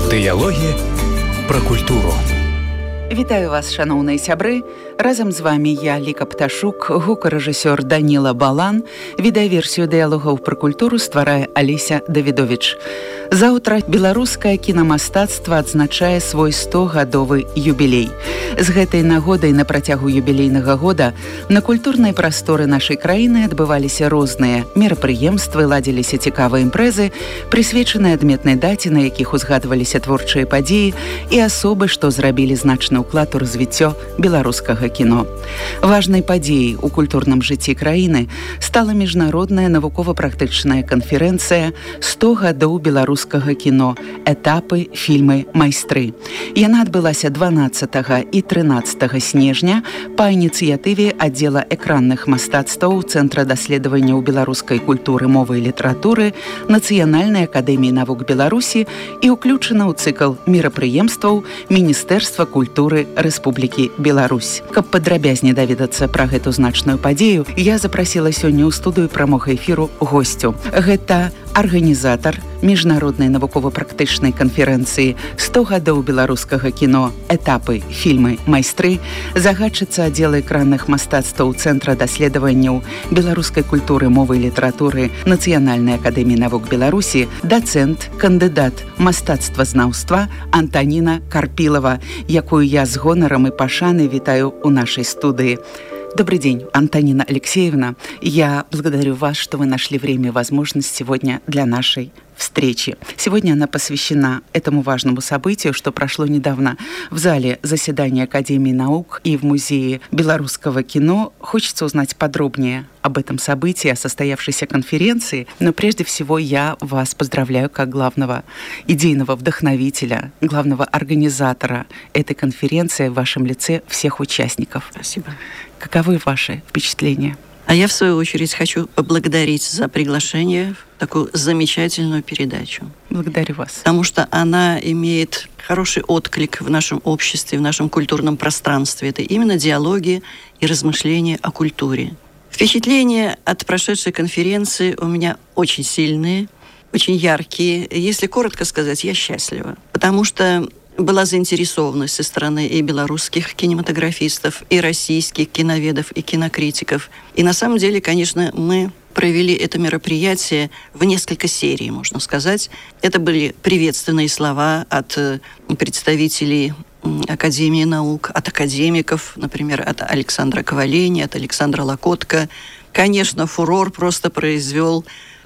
Дыялогі пра культуру. Вітаю вас, шаноўныя сябры. Разам з вами я, Ліка Пташук, гукарэжысёр Даніла Балан. Відэаверсію дыялогаў пра культуру стварае Алеся Давідовіч. Заўтра беларускае кінамастацтва адзначае свой 100-гадовы юбілей. З гэтай нагодай на працягу юбілейнага года на культурнай прасторы нашай краіны адбываліся розныя мерапрыемствы, ладзіліся цікавыя імпрэзы, прысвечаныя адметнай даце, на якіх узгадваліся творчыя падзеі і асобы, што зрабілі значны ўклад у развіццё беларускага кіно. Важнай падзеяй у культурным жыцці краіны стала міжнародная навукова-практычная канферэнцыя «100 гадоў беларускага кіно. Этапы, фільмы, майстры». Яна адбылася 12 і 13 снежня па ініцыятыве аддзела экранных мастацтваў Цэнтра даследаванняў беларускай культуры, мовы і літаратуры Нацыянальнай акадэміі навук Беларусі і ўключана ў цыкл мерапрыемстваў Міністэрства культуры Рэспублікі Беларусь. Каб падрабязней даведацца пра гэту значную падзею, я запрасіла сёння ў студыю прамога эфіру госцю. Гэта арганізатар міжнароднай навукова-практычнай канферэнцыі «100 гадоў беларускага кіно. Этапы, фільмы, майстры», загадчыца аддзела экранных мастацтваў Цэнтра даследаванняў беларускай культуры, мовы і літаратуры Нацыянальнай акадэміі навук Беларусі, дацэнт, кандыдат мастацтвазнаўства Антаніна Карпілава, якую я з гонарам і пашанай вітаю у нашей студии. Добрый день, Антонина Алексеевна. Я благодарю вас, что вы нашли время и возможность сегодня для нашей встречи. Сегодня она посвящена этому важному событию, что прошло недавно в зале заседания Академии наук и в Музее белорусского кино. Хочется узнать подробнее об этом событии, о состоявшейся конференции. Но прежде всего я вас поздравляю как главного идейного вдохновителя, главного организатора этой конференции в вашем лице всех участников. Спасибо. Каковы ваши впечатления? А я, в свою очередь, хочу поблагодарить за приглашение в такую замечательную передачу. Благодарю вас. Потому что она имеет хороший отклик в нашем обществе, в нашем культурном пространстве. Это именно диалоги и размышления о культуре. Впечатления от прошедшей конференции у меня очень сильные, очень яркие. Если коротко сказать, я счастлива. Потому что была заинтересованность со стороны и белорусских кинематографистов, и российских киноведов, и кинокритиков. И на самом деле, конечно, мы провели это мероприятие в несколько серий, можно сказать. Это были приветственные слова от представителей Академии наук, от академиков, например, от Александра Ковалени, от Александра Локотко. Конечно, фурор просто произвел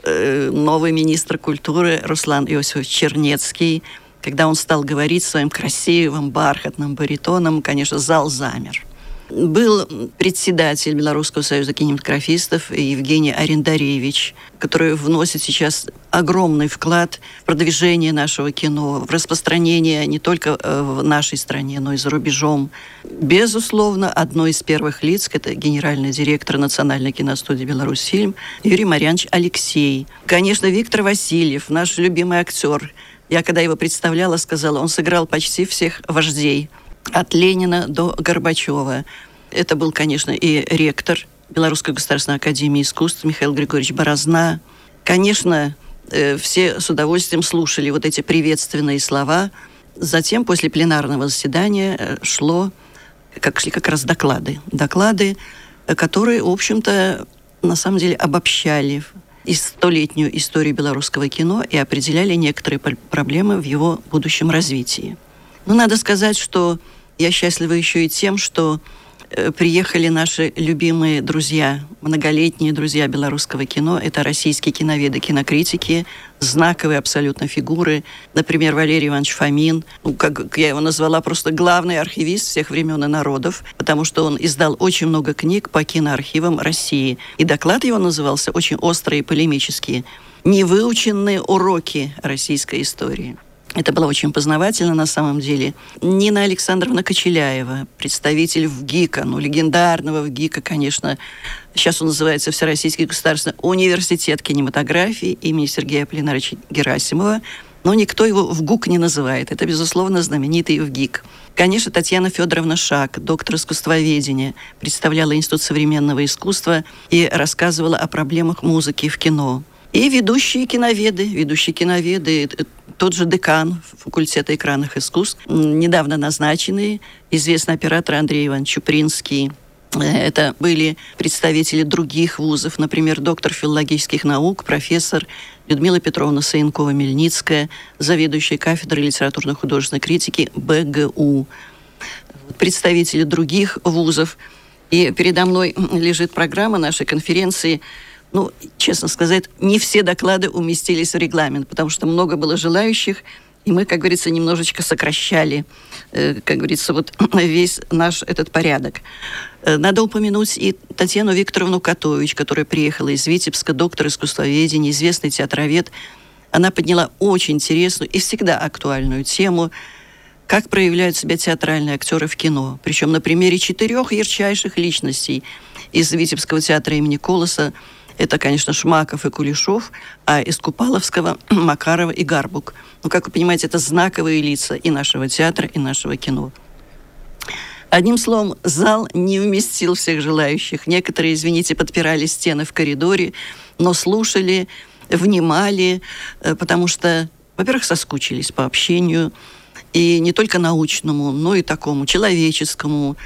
новый министр культуры Руслан Иосифович Чернецкий. Когда он стал говорить своим красивым, бархатным баритоном, конечно, зал замер. Был председатель Белорусского союза кинематографистов Евгений Арендаревич, который вносит сейчас огромный вклад в продвижение нашего кино, в распространение не только в нашей стране, но и за рубежом. Безусловно, одной из первых лиц, это генеральный директор Национальной киностудии «Беларусьфильм» Юрий Марьянович Алексей. Конечно, Виктор Васильев, наш любимый актер. Я, когда его представляла, сказала, он сыграл почти всех вождей, от Ленина до Горбачева. Это был, конечно, и ректор Белорусской государственной академии искусств Михаил Григорьевич Борозна. Конечно, все с удовольствием слушали вот эти приветственные слова. Затем, после пленарного заседания, шли как раз доклады. Доклады, которые, в общем-то, на самом деле обобщали и 100-летнюю историю белорусского кино и определяли некоторые проблемы в его будущем развитии. Но надо сказать, что я счастлива еще и тем, что приехали наши любимые друзья, многолетние друзья белорусского кино. Это российские киноведы, кинокритики, знаковые абсолютно фигуры. Например, Валерий Иванович Фомин, как я его назвала, просто главный архивист всех времен и народов, потому что он издал очень много книг по киноархивам России. И доклад его назывался очень острый и полемический «Невыученные уроки российской истории». Это было очень познавательно на самом деле. Нина Александровна Кочеляева, представитель ВГИКа, легендарного ВГИКа, конечно. Сейчас он называется Всероссийский государственный университет кинематографии имени Сергея Аполлинарыча Герасимова. Но никто его ВГУК не называет. Это, безусловно, знаменитый ВГИК. Конечно, Татьяна Федоровна Шак, доктор искусствоведения, представляла Институт современного искусства и рассказывала о проблемах музыки в кино. И ведущие киноведы, тот же декан факультета экранных искусств, недавно назначенный, известный оператор Андрей Иванович Чупринский. Это были представители других вузов, например, доктор филологических наук, профессор Людмила Петровна Саенкова-Мельницкая, заведующая кафедрой литературно-художественной критики БГУ, представители других вузов. И передо мной лежит программа нашей конференции. Честно сказать, не все доклады уместились в регламент, потому что много было желающих, и мы, как говорится, немножечко сокращали, как говорится, весь наш этот порядок. Надо упомянуть и Татьяну Викторовну Котович, которая приехала из Витебска, доктор искусствоведения, известный театровед. Она подняла очень интересную и всегда актуальную тему, как проявляют себя театральные актеры в кино. Причем на примере 4 ярчайших личностей из Витебского театра имени Колоса. Это, конечно, Шмаков и Кулешов, а из Купаловского — Макарова и Гарбук. Как вы понимаете, это знаковые лица и нашего театра, и нашего кино. Одним словом, зал не вместил всех желающих. Некоторые, извините, подпирали стены в коридоре, но слушали, внимали, потому что, во-первых, соскучились по общению, и не только научному, но и такому человеческому.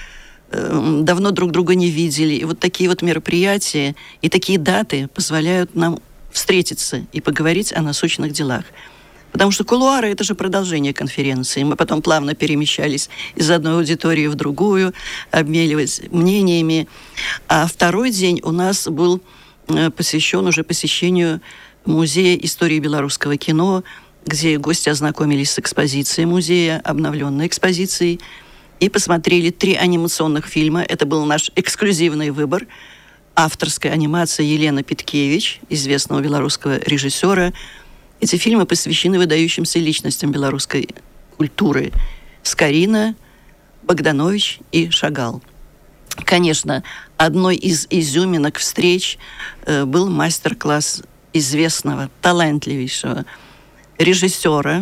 Давно друг друга не видели. И такие мероприятия и такие даты позволяют нам встретиться и поговорить о насущных делах. Потому что кулуары — это же продолжение конференции. Мы потом плавно перемещались из одной аудитории в другую, обмениваясь мнениями. А второй день у нас был посвящен уже посещению Музея истории белорусского кино, где гости ознакомились с экспозицией музея, обновленной экспозицией, и посмотрели 3 анимационных фильма. Это был наш эксклюзивный выбор. Авторская анимация Елены Питкевич, известного белорусского режиссера. Эти фильмы посвящены выдающимся личностям белорусской культуры. Скорина, Богданович и Шагал. Конечно, одной из изюминок встреч был мастер-класс известного, талантливейшего режиссера.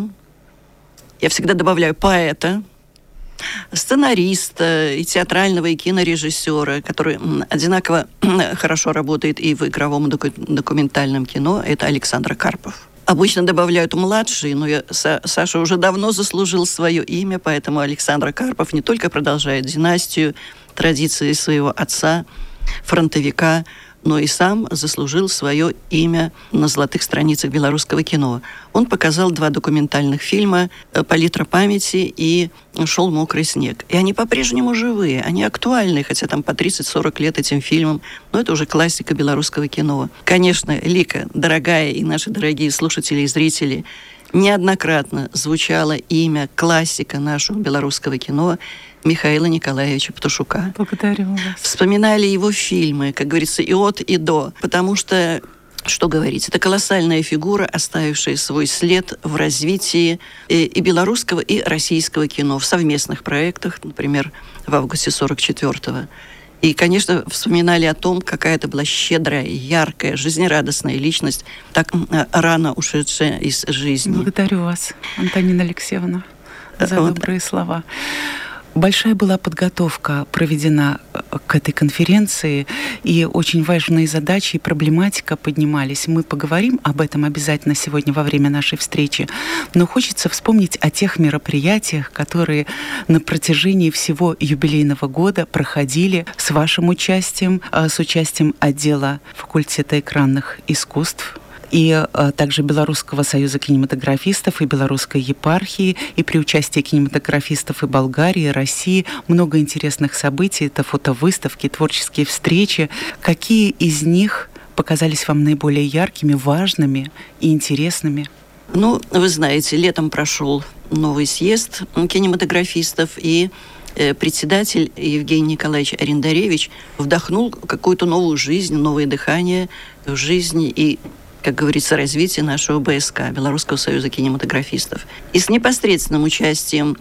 Я всегда добавляю поэта, сценариста, и театрального, и кинорежиссера, который одинаково хорошо работает и в игровом документальном кино. Это Александр Карпов. Обычно добавляют младший, но Саша уже давно заслужил свое имя, поэтому Александр Карпов не только продолжает династию, традиции своего отца, фронтовика, но и сам заслужил свое имя на золотых страницах белорусского кино. Он показал 2 документальных фильма «Палитра памяти» и «Шел мокрый снег». И они по-прежнему живые, они актуальны, хотя там по 30-40 лет этим фильмам, но это уже классика белорусского кино. Конечно, Лика, дорогая, и наши дорогие слушатели и зрители, неоднократно звучало имя классика нашего белорусского кино Михаила Николаевича Птушука. Благодарю вас. Вспоминали его фильмы, как говорится, и от, и до. Потому что, что говорить, это колоссальная фигура, оставившая свой след в развитии и белорусского, и российского кино в совместных проектах, например, в августе 1944-го. И, конечно, вспоминали о том, какая это была щедрая, яркая, жизнерадостная личность, так рано ушедшая из жизни. Благодарю вас, Антонина Алексеевна, за добрые слова. Большая была подготовка проведена к этой конференции, и очень важные задачи и проблематика поднимались. Мы поговорим об этом обязательно сегодня во время нашей встречи, но хочется вспомнить о тех мероприятиях, которые на протяжении всего юбилейного года проходили с вашим участием, с участием отдела факультета экранных искусств, и также Белорусского союза кинематографистов и Белорусской епархии, и при участии кинематографистов и Болгарии, и России. Много интересных событий, это фотовыставки, творческие встречи. Какие из них показались вам наиболее яркими, важными и интересными? Вы знаете, летом прошел новый съезд кинематографистов, и председатель Евгений Николаевич Арендаревич вдохнул какую-то новую жизнь, новое дыхание в жизни и, как говорится, развитие нашего БСК, Белорусского союза кинематографистов. И с непосредственным участием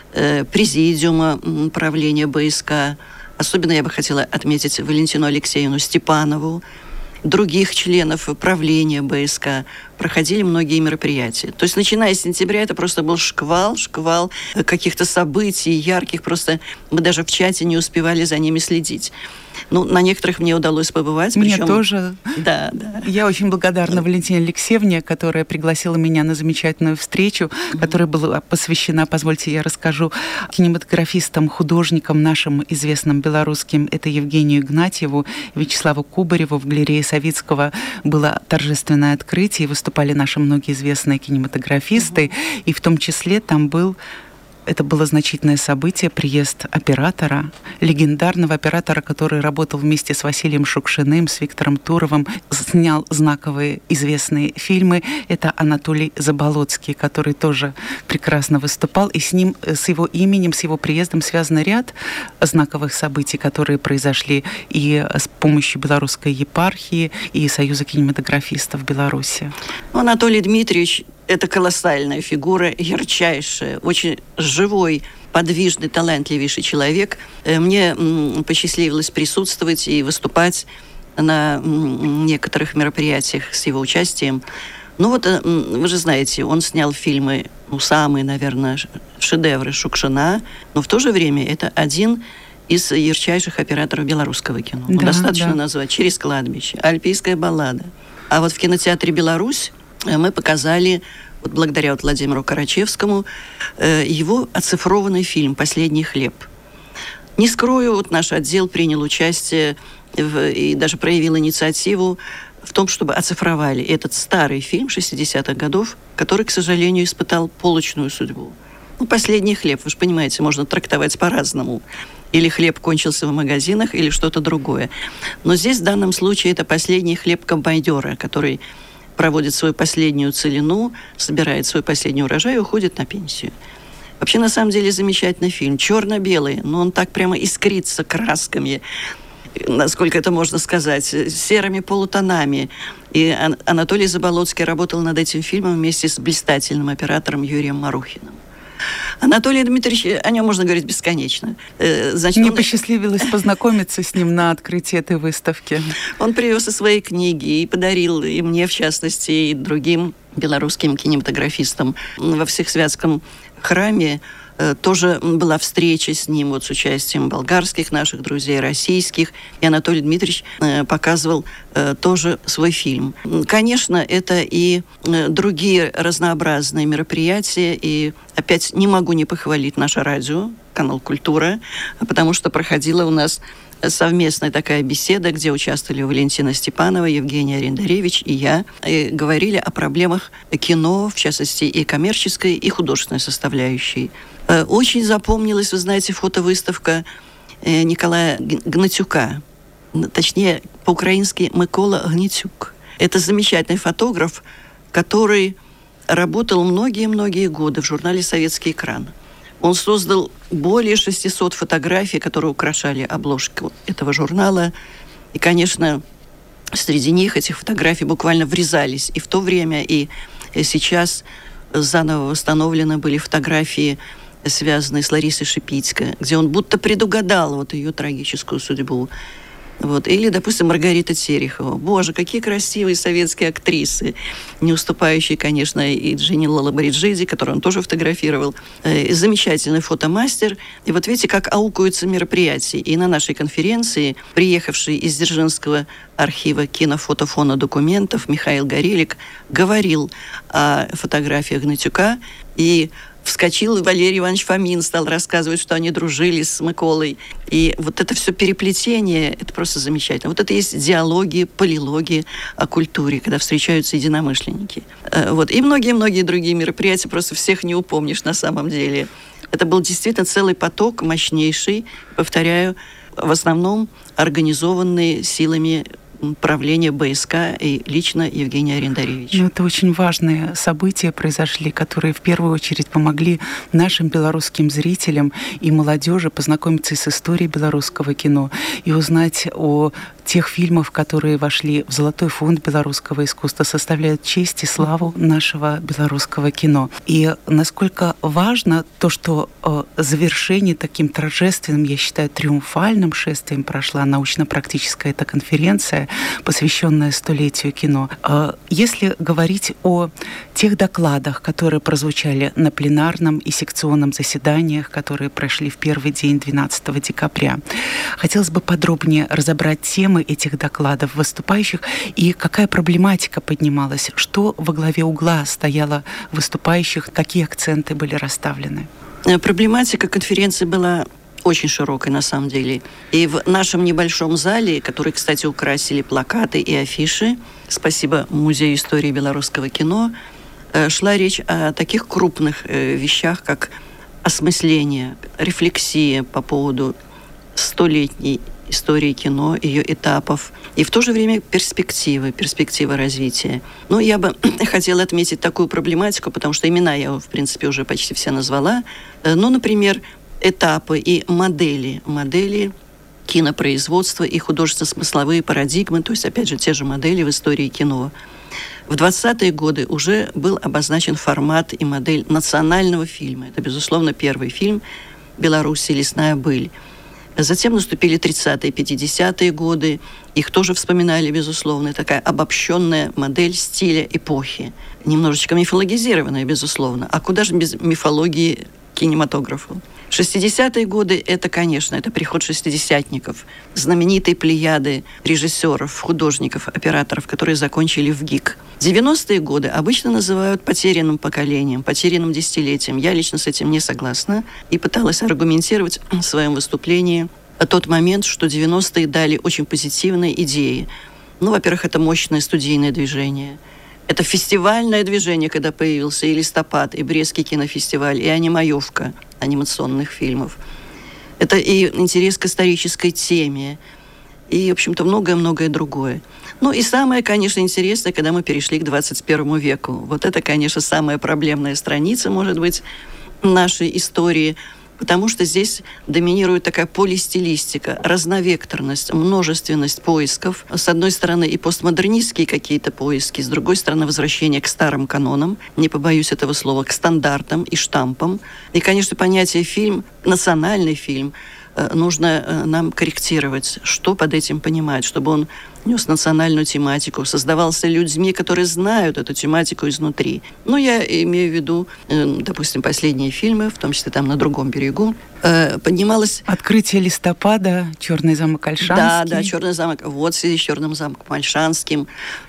президиума правления БСК, особенно я бы хотела отметить Валентину Алексеевну Степанову, других членов правления БСК, проходили многие мероприятия. То есть, начиная с сентября, это просто был шквал каких-то событий ярких, просто мы даже в чате не успевали за ними следить. Ну, на некоторых мне удалось побывать. Мне тоже. Да. Я очень благодарна Валентине Алексеевне, которая пригласила меня на замечательную встречу, которая была посвящена, позвольте, я расскажу, кинематографистам, художникам нашим известным белорусским. Это Евгению Игнатьеву, Вячеславу Кубареву. В галерее Савицкого было торжественное открытие, и выступали наши многие известные кинематографисты, и в том числе там был... Это было значительное событие, приезд оператора, легендарного оператора, который работал вместе с Василием Шукшиным, с Виктором Туровым, снял знаковые известные фильмы. Это Анатолий Заболоцкий, который тоже прекрасно выступал. И с ним, с его именем, с его приездом связан ряд знаковых событий, которые произошли и с помощью Белорусской епархии, и Союза кинематографистов Беларуси. Анатолий Дмитриевич — это колоссальная фигура, ярчайшая, очень живой, подвижный, талантливейший человек. Мне посчастливилось присутствовать и выступать на некоторых мероприятиях с его участием. Ну вот, вы же знаете, он снял фильмы, самые, наверное, шедевры Шукшина, но в то же время это один из ярчайших операторов белорусского кино. Да, достаточно назвать «Через кладбище», «Альпийская баллада». А вот в кинотеатре «Беларусь» мы показали, вот благодаря Владимиру Карачевскому, его оцифрованный фильм «Последний хлеб». Не скрою, вот наш отдел принял участие и даже проявил инициативу в том, чтобы оцифровали этот старый фильм 60-х годов, который, к сожалению, испытал полочную судьбу. Ну, «Последний хлеб», вы же понимаете, можно трактовать по-разному. Или хлеб кончился в магазинах, или что-то другое. Но здесь в данном случае это «Последний хлеб» комбайнера, который проводит свою последнюю целину, собирает свой последний урожай и уходит на пенсию. Вообще, на самом деле, замечательный фильм. Черно-белый, но он так прямо искрится красками, насколько это можно сказать, серыми полутонами. И Анатолий Заболоцкий работал над этим фильмом вместе с блистательным оператором Юрием Марухиным. Анатолий Дмитриевич, о нем можно говорить бесконечно. Мне посчастливилось познакомиться с ним на открытии этой выставки. Он привез и свои книги, и подарил и мне, в частности, и другим белорусским кинематографистам. Во Всесвятском храме тоже была встреча с ним вот, с участием болгарских наших друзей, российских. И Анатолий Дмитриевич показывал тоже свой фильм. Конечно, это и другие разнообразные мероприятия. И опять не могу не похвалить наше радио, канал «Культура», потому что проходила у нас совместная такая беседа, где участвовали Валентина Степанова, Евгений Арендаревич и я, и говорили о проблемах кино, в частности, и коммерческой, и художественной составляющей. Очень запомнилась, вы знаете, фотовыставка Николая Гнатюка, точнее, по-украински Микола Гнатюк. Это замечательный фотограф, который работал многие-многие годы в журнале «Советский экран». Он создал более 600 фотографий, которые украшали обложку этого журнала. И, конечно, среди них этих фотографий буквально врезались и в то время, и сейчас заново восстановлены были фотографии, связанные с Ларисой Шипицко, где он будто предугадал вот ее трагическую судьбу. Вот. Или, допустим, Маргарита Терехова. Боже, какие красивые советские актрисы, не уступающие, конечно, и Дженни Лалабриджиди, которую он тоже фотографировал. Замечательный фотомастер. И вот видите, как аукаются мероприятия. И на нашей конференции, приехавший из Дзержинского архива кинофотофона документов Михаил Горелик говорил о фотографиях Гнатюка, и вскочил Валерий Иванович Фомин, стал рассказывать, что они дружили с Миколой. И вот это все переплетение, это просто замечательно. Вот это есть диалоги, полилоги о культуре, когда встречаются единомышленники. Вот. И многие-многие другие мероприятия, просто всех не упомнишь на самом деле. Это был действительно целый поток, мощнейший, повторяю, в основном организованный силами правления БСК и лично Евгения Арендаревича. Ну, это очень важные события произошли, которые в первую очередь помогли нашим белорусским зрителям и молодежи познакомиться с историей белорусского кино и узнать о тех фильмов, которые вошли в Золотой фонд белорусского искусства, составляют честь и славу нашего белорусского кино. И насколько важно то, что завершение таким торжественным, я считаю, триумфальным шествием прошла научно-практическая эта конференция, посвященная столетию кино. Если говорить о тех докладах, которые прозвучали на пленарном и секционном заседаниях, которые прошли в первый день 12 декабря, хотелось бы подробнее разобрать темы этих докладов выступающих и какая проблематика поднималась, что во главе угла стояло выступающих, какие акценты были расставлены. Проблематика конференции была очень широкой на самом деле. И в нашем небольшом зале, который, кстати, украсили плакаты и афиши, спасибо Музею истории белорусского кино, шла речь о таких крупных вещах, как осмысление, рефлексия по поводу столетней истории кино, ее этапов, и в то же время перспективы развития. Но я бы хотела отметить такую проблематику, потому что имена я, в принципе, уже почти все назвала. Ну, например, этапы и модели кинопроизводства и художественно-смысловые парадигмы, то есть, опять же, те же модели в истории кино. В 20-е годы уже был обозначен формат и модель национального фильма. Это, безусловно, первый фильм «Беларусь. Лесная быль». Затем наступили 30-е, 50-е годы. Их тоже вспоминали, безусловно. Такая обобщенная модель стиля эпохи. Немножечко мифологизированная, безусловно. А куда же без мифологии кинематографа? 60-е годы, это, конечно, это приход шестидесятников, знаменитой плеяды режиссеров, художников, операторов, которые закончили в ГИК. 90-е годы обычно называют потерянным поколением, потерянным десятилетием. Я лично с этим не согласна и пыталась аргументировать в своем выступлении тот момент, что 90-е дали очень позитивные идеи. Ну, во-первых, это мощное студийное движение. Это фестивальное движение, когда появился и «Листопад», и Брестский кинофестиваль, и «Анимаевка» анимационных фильмов. Это и интерес к исторической теме, и, в общем-то, многое-многое другое. Ну и самое, конечно, интересное, когда мы перешли к 21 веку. Вот это, конечно, самая проблемная страница, может быть, нашей истории, потому что здесь доминирует такая полистилистика, разновекторность, множественность поисков. С одной стороны, и постмодернистские какие-то поиски, с другой стороны, возвращение к старым канонам, не побоюсь этого слова, к стандартам и штампам. И, конечно, понятие фильм, национальный фильм, нужно нам корректировать, что под этим понимать, чтобы он нес национальную тематику, создавался людьми, которые знают эту тематику изнутри. Ну, я имею в виду, допустим, последние фильмы, в том числе там «На другом берегу», поднималось... «Открытие листопада», «Черный замок Ольшанский». Да, «Черный замок». Вот в связи с «Черным замком Ольшанским».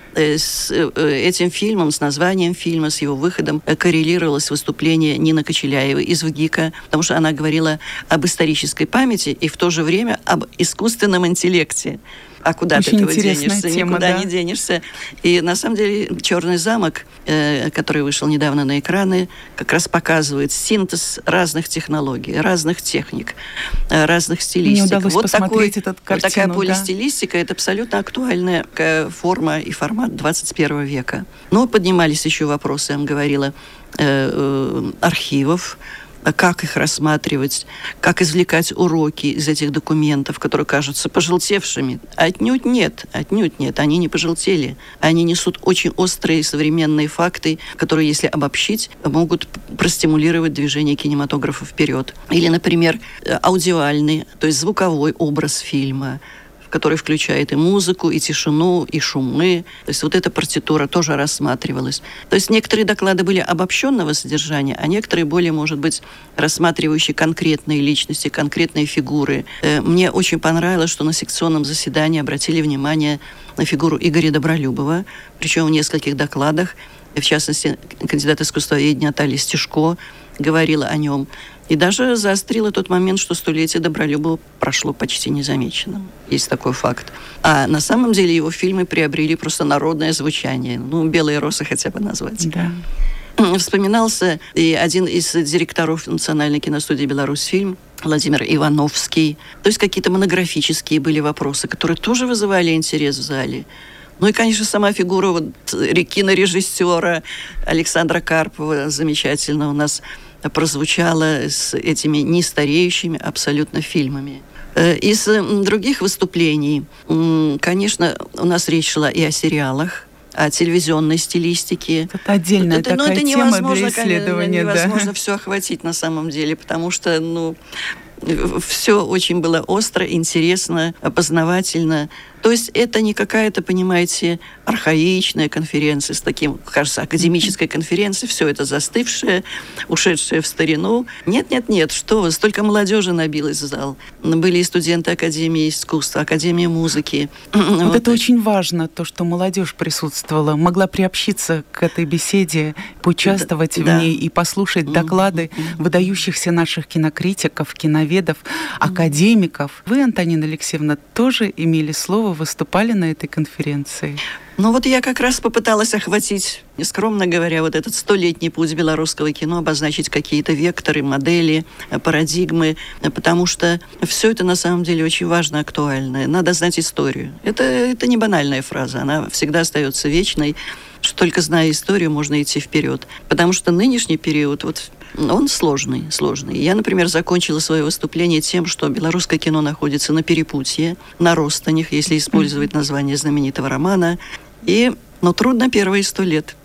С этим фильмом, с названием фильма, с его выходом коррелировалось выступление Нины Кочеляевой из ВГИКа, потому что она говорила об исторической памяти и в то же время об искусственном интеллекте. А куда Очень ты этого денешься? Тема, никуда да? Не денешься. И на самом деле «Черный замок», который вышел недавно на экраны, как раз показывает синтез разных технологий, разных техник, разных стилистик. Мне удалось посмотреть эту картину. Вот такая полистилистика, это абсолютно актуальная форма и формат 21 века. Но поднимались еще вопросы, я вам говорила, архивов, как их рассматривать, как извлекать уроки из этих документов, которые кажутся пожелтевшими. Отнюдь нет, они не пожелтели. Они несут очень острые современные факты, которые, если обобщить, могут простимулировать движение кинематографа вперед. Или, например, аудиальный, то есть звуковой образ фильма, который включает и музыку, и тишину, и шумы. То есть вот эта партитура тоже рассматривалась. То есть некоторые доклады были обобщенного содержания, а некоторые более, может быть, рассматривающие конкретные личности, конкретные фигуры. Мне очень понравилось, что на секционном заседании обратили внимание на фигуру Игоря Добролюбова, причем в нескольких докладах, в частности, кандидат искусствоведения Наталья Стешко говорила о нем. И даже заострила тот момент, что столетие Добролюбова прошло почти незамеченным. Есть такой факт. А на самом деле его фильмы приобрели просто народное звучание. Ну, «Белые росы» хотя бы назвать. Да. Вспоминался и один из директоров Национальной киностудии «Беларусьфильм» Владимир Ивановский. То есть какие-то монографические были вопросы, которые тоже вызывали интерес в зале. Ну и, конечно, сама фигура вот кинорежиссера Александра Карпова замечательно у нас прозвучала с этими нестареющими абсолютно фильмами. Из других выступлений, конечно, у нас речь шла и о сериалах, о телевизионной стилистике. Это отдельная такая тема для исследования. Невозможно все охватить на самом деле, потому что, все очень было остро, интересно, познавательно. То есть это не какая-то, понимаете, архаичная конференция с таким, кажется, академической конференцией, все это застывшее, ушедшее в старину. Нет, что вы, столько молодежи набилось в зал. Были и студенты Академии искусства, Академии музыки. Вот это очень важно, то, что молодежь присутствовала, могла приобщиться к этой беседе, поучаствовать в ней и послушать доклады выдающихся наших кинокритиков, киноведов, академиков. Вы, Антонина Алексеевна, тоже имели слово, выступали на этой конференции? Я как раз попыталась охватить, нескромно говоря, вот этот 100-летний путь белорусского кино, обозначить какие-то векторы, модели, парадигмы, потому что все это на самом деле очень важно, актуально. Надо знать историю. Это не банальная фраза, она всегда остается вечной, что только зная историю, можно идти вперед. Потому что нынешний период, он сложный. Я, например, закончила свое выступление тем, что белорусское кино находится на перепутье, на ростанях, если использовать название знаменитого романа. Трудно первые 100 лет.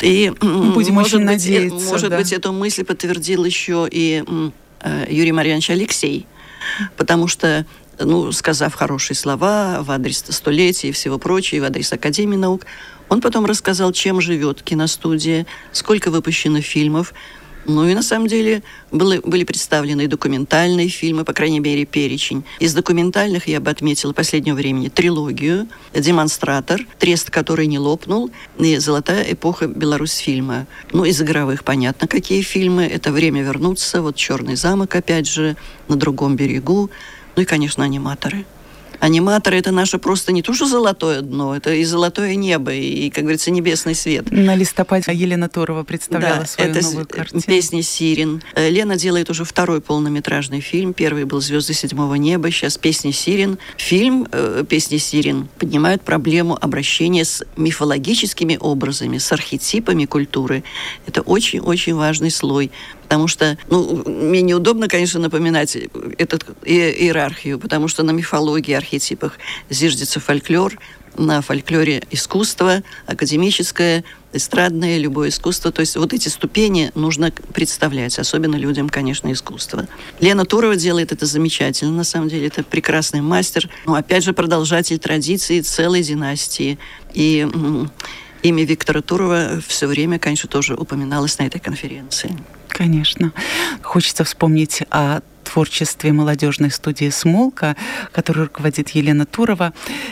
Будем очень надеяться. Может быть, эту мысль подтвердил еще и Юрий Марьянович Алексей, потому что, сказав хорошие слова в адрес столетия и всего прочего, в адрес Академии наук, он потом рассказал, чем живет киностудия, сколько выпущено фильмов. И на самом деле были представлены и документальные фильмы, по крайней мере, перечень. Из документальных я бы отметила последнего времени трилогию «Демонстратор», «Трест, который не лопнул» и «Золотая эпоха Беларусьфильма». Из игровых понятно, какие фильмы. Это «Время вернуться», «Черный замок», опять же, «На другом берегу». И, конечно, аниматоры. Аниматоры — это наше просто не то, что золотое дно, это и золотое небо, и, как говорится, небесный свет. На листопаде Елена Турова представляла свою новую картину. «Песни сирен». Лена делает уже второй полнометражный фильм. Первый был «Звезды седьмого неба», сейчас «Песни сирен». Фильм «Песни сирен» поднимает проблему обращения с мифологическими образами, с архетипами культуры. Это очень-очень важный слой. Потому что, мне неудобно, конечно, напоминать эту иерархию, потому что на мифологии, архетипах зиждется фольклор, на фольклоре искусство, академическое, эстрадное, любое искусство. То есть эти ступени нужно представлять, особенно людям, конечно, искусства. Лена Турова делает это замечательно, на самом деле, это прекрасный мастер, опять же, продолжатель традиции целой династии. И имя Виктора Турова все время, конечно, тоже упоминалось на этой конференции. Конечно. Хочется вспомнить о творчестве молодежной студии «Смолка», которую руководит Елена Турова,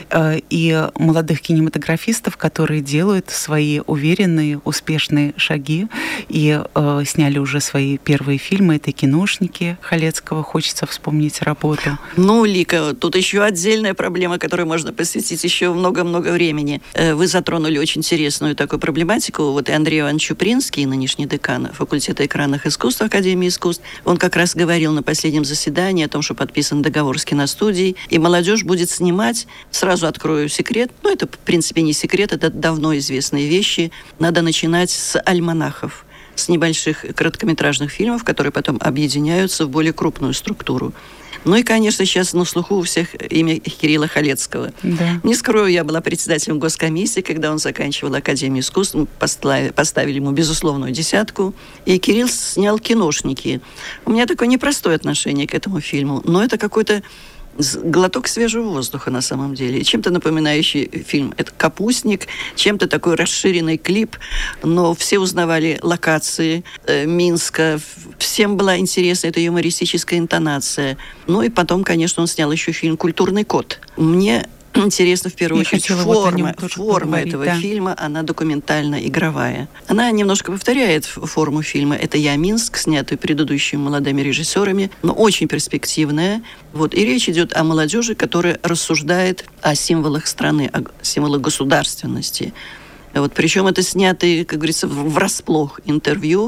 и молодых кинематографистов, которые делают свои уверенные, успешные шаги и сняли уже свои первые фильмы. Это «Киношники» Халецкого. Хочется вспомнить работу. Лика, тут еще отдельная проблема, которой можно посвятить еще много-много времени. Вы затронули очень интересную такую проблематику. И Андрей Иванович Чупринский, нынешний декан факультета экранных искусств Академии искусств, он как раз говорил на последнем заседании о том, что подписан договор с киностудией, и молодежь будет снимать, сразу открою секрет, это, в принципе, не секрет, это давно известные вещи, надо начинать с альманахов, с небольших короткометражных фильмов, которые потом объединяются в более крупную структуру. И, конечно, сейчас на слуху у всех имя Кирилла Халецкого. Да. Не скрою, я была председателем госкомиссии, когда он заканчивал Академию искусств. Мы поставили ему безусловную 10. И Кирилл снял «Киношники». У меня такое непростое отношение к этому фильму, но это какой-то глоток свежего воздуха на самом деле. Чем-то напоминающий фильм. Это «Капустник», чем-то такой расширенный клип, но все узнавали локации Минска. Всем была интересна эта юмористическая интонация. И потом, конечно, он снял еще фильм «Культурный код». Мне интересно, в первую очередь, форма этого фильма, она документально-игровая. Она немножко повторяет форму фильма. Это «Я Минск», снятый предыдущими молодыми режиссерами, но очень перспективная. И речь идет о молодежи, которая рассуждает о символах страны, о символах государственности. Причем это снятые, как говорится, врасплох интервью,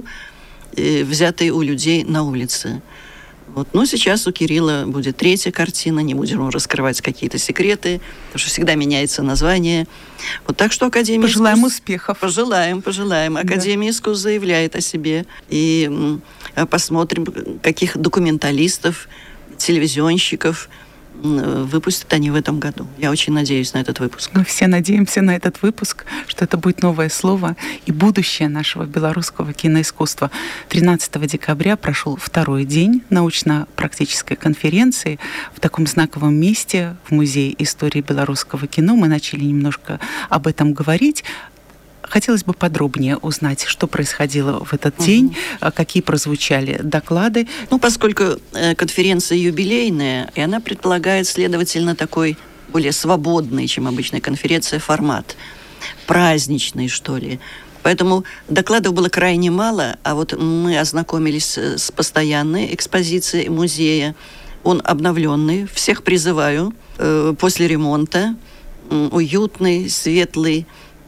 взятые у людей на улице. Сейчас у Кирилла будет 3-я картина, не будем раскрывать какие-то секреты, потому что всегда меняется название. Так что Академия Пожелаем успехов. Пожелаем. Академия искусств заявляет о себе. И посмотрим, каких документалистов, телевизионщиков, выпустят они в этом году. Я очень надеюсь на этот выпуск. Мы все надеемся на этот выпуск, что это будет новое слово и будущее нашего белорусского киноискусства. 13 декабря прошел второй день научно-практической конференции в таком знаковом месте в Музее истории белорусского кино. Мы начали немножко об этом говорить. Хотелось бы подробнее узнать, что происходило в этот день, какие прозвучали доклады. Поскольку конференция юбилейная, и она предполагает, следовательно, такой более свободный, чем обычная конференция, формат. Праздничный, что ли. Поэтому докладов было крайне мало, а вот мы ознакомились с постоянной экспозицией музея. Он обновленный, всех призываю, после ремонта, уютный, светлый.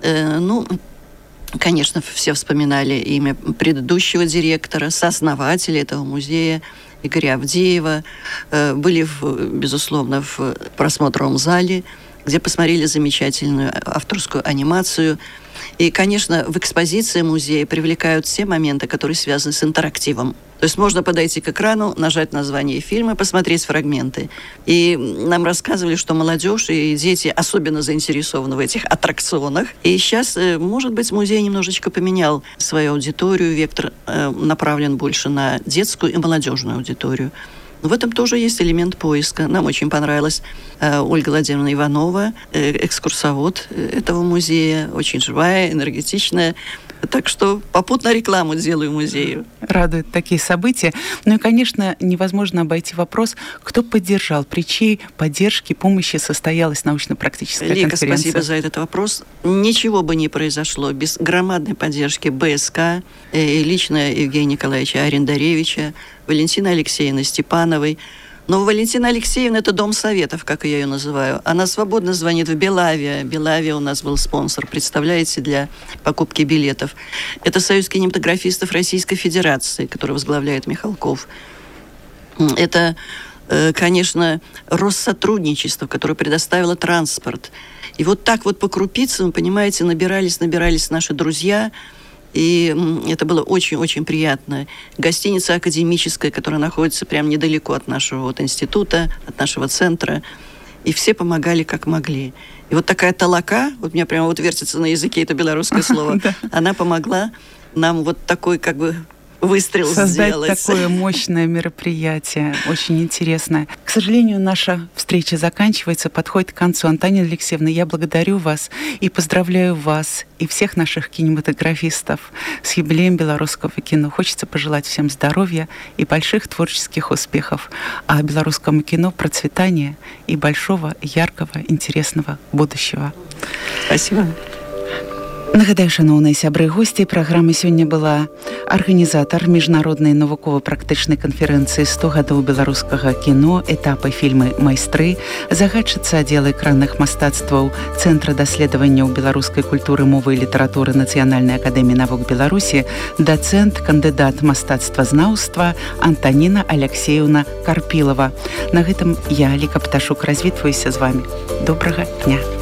Конечно, все вспоминали имя предыдущего директора, сооснователя этого музея, Игоря Авдеева. Были, безусловно, в просмотровом зале, где посмотрели замечательную авторскую анимацию. И, конечно, в экспозиции музея привлекают все моменты, которые связаны с интерактивом. То есть можно подойти к экрану, нажать название фильма, посмотреть фрагменты. И нам рассказывали, что молодежь и дети особенно заинтересованы в этих аттракционах. И сейчас, может быть, музей немножечко поменял свою аудиторию. Вектор направлен больше на детскую и молодежную аудиторию. Но в этом тоже есть элемент поиска. Нам очень понравилась Ольга Владимировна Иванова, экскурсовод этого музея, очень живая, энергетичная. Так что попутно рекламу делаю музею. Радуют такие события. Ну и, конечно, невозможно обойти вопрос, кто поддержал, при чьей поддержке, помощи состоялась научно-практическая конференция. Лика, спасибо за этот вопрос. Ничего бы не произошло без громадной поддержки БСК, лично Евгения Николаевича Арендаревича, Валентины Алексеевны Степановой. Но Валентина Алексеевна – это Дом Советов, как я ее называю. Она свободно звонит в Белавия. Белавия у нас был спонсор, представляете, для покупки билетов. Это Союз кинематографистов Российской Федерации, который возглавляет Михалков. Это, конечно, Россотрудничество, которое предоставило транспорт. И вот так вот по крупицам, вы понимаете, набирались наши друзья. И это было очень-очень приятно. Гостиница «Академическая», которая находится прямо недалеко от нашего института, от нашего центра. И все помогали, как могли. И вот такая толока, вот у меня прямо вертится на языке это белорусское слово, она помогла нам вот такой выстрел создать сделать. Такое мощное мероприятие, очень интересное. К сожалению, наша встреча заканчивается, подходит к концу. Антонина Алексеевна, я благодарю вас и поздравляю вас и всех наших кинематографистов с юбилеем белорусского кино. Хочется пожелать всем здоровья и больших творческих успехов, а белорусскому кино процветания и большого, яркого, интересного будущего. Спасибо. Нагадаю, шановныя сябры, госцей праграмы сёння была арганізатар міжнароднай навукова-практычнай канферэнцыі 100 гадоў беларускага кіно, этапы фільмы «Майстры», загадчыца аддзела экранных мастацтваў Цэнтра даследаванняў беларускай культуры, мовы і літаратуры Нацыянальнай акадэміі навук Беларусі, дацэнт, кандыдат мастацтвазнаўства Антоніна Алексеевна Карпілава. На гэтым я, Ліка Пташук, развітваюся з вами. Добрага дня!